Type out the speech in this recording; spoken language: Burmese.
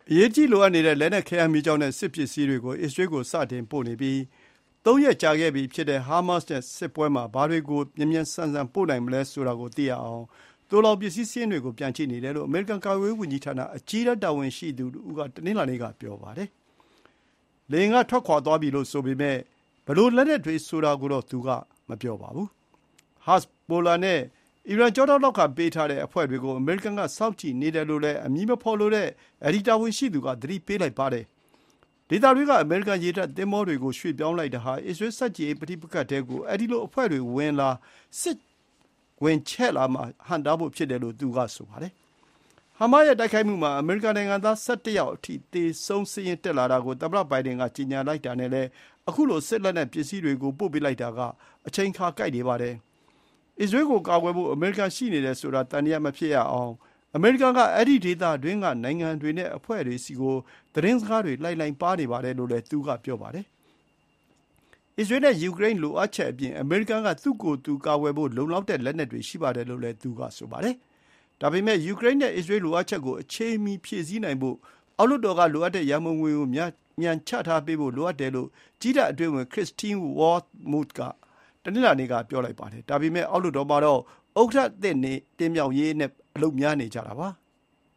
အရေးကြီးလိုအပ်နေတဲ့လက်နက်ခဲယမ်းမီးကျောက်နဲ့စစ်ပစ္စည်းတွေကိုအစ္စရေးကိုစတင်ပို့နေပြီး၃ ရက်ကြာခဲ့ပြီဖြစ်တဲ့ဟာမတ်စ်နဲ့စစ်ပွဲမှာဘာတွေကိုမြန်မြန်ဆန်ဆန်ပို့နိုင်မလဲဆိုတာကိုသိရအောင်သိုလှောင်ပစ္စည်းစာရင်းတွေကိုပြန်ကြည့်နေတယ်လို့အမေရိကန်ကာကွယ်ရေးဝန်ကြီးဌာနအကြီးတန်းတာဝန်ရှိသူတဦးကတနင်္လာနေ့ကပြောပါတယ်။လေယာဉ်ကထွက်ခွါသွားပြီလို့ဆိုပေမဲ့ဘယ်လိုလက်နက်တွေဆိုတာကိုတော့သူကမပြောပါဘူး။ ဟက်ဇ်ဘိုလာနဲ့အီရန်ကျောထောက်နောက်ခံပေးထားတဲ့အဖွဲ့တွေကိုအမေရိကန်ကစောင့်ကြည့်နေတယ်လို့လည်းအမည်မဖော်လိုတဲ့တာဝန်ရှိသူကသတိပေးလိုက်ပါတယ်။ဒေသတွင်းကအမေရိကန်ရေတပ်သင်္ဘောတွေကိုရွှေ့ပြောင်းလိုက်တာဟာအစ္စရေးဆန့်ကျင်ရေးပဋိပက္ခထဲကိုအဲဒီလိုအဖွဲ့တွေဝင်လာစစ်ဝင်ချဲ့လာမှာဟန့်တားဖို့ဖြစ်တယ်လို့သူကဆိုပါတယ်။ဟာမတ်စ်ရဲ့တိုက်ခိုက်မှုမှာအမေရိကန်နိုင်ငံသား၁၁ ယောက်အထိသေဆုံးစာရင်းတက်လာတာကိုသမ္မတဘိုင်ဒန်ကကြေညာလိုက်တာနဲ့လည်းအခုလိုစစ်လက်နက်ပစ္စည်းတွေကိုပို့ပေးလိုက်တာကအချိန်အခါကိုက်နေပါတယ်။အစ္စရေးကိုကာကွယ်ဖို့အမေရိကန်ရှိနေတယ်ဆိုတာသံသယမဖြစ်ရအောင်အမေရိကန်ကအဲဒီဒေသတွင်းကနိုင်ငံတွေနဲ့အဖွဲ့တွေဆီကိုသတင်းစကားတွေလှိုင်းပါးနေပါတယ်လို့လည်းသူကပြောပါတယ်။အစ္စရေးနဲ့ယူကရိန်းလိုအပ်ချက်အပြင်အမေရိကန်ကသူ့ကိုယ်သူကာကွယ်ဖို့လုံလောက်တဲ့လက်နက်တွေရှိပါတယ်လို့လည်းသူကဆိုပါတယ်။ဒါပေမဲ့ယူကရိန်းနဲ့အစ္စရေးလိုအပ်ချက်ကိုအချိန်မီဖြည့်ဆည်းနိုင်ဖို့အောက်လွှတ်တော်ကလိုအပ်တဲ့ရန်ပုံငွေကိုမြန်ချထားပေးဖို့လိုအပ်တယ်လို့ကြည်းတပ်အတွင်းဝန်ခရစ္စတင်းဝေါမုသ်ကတနင်္လာနေ့ကပြောလိုက်ပါတယ်။ဒါပေမဲ့အောက်လွှတ်တော်မှာတော့ဥက္ကဋ္ဌသစ်တင်မြှောက်ရေးနဲ့အလုပ်များနေကြတာပါ။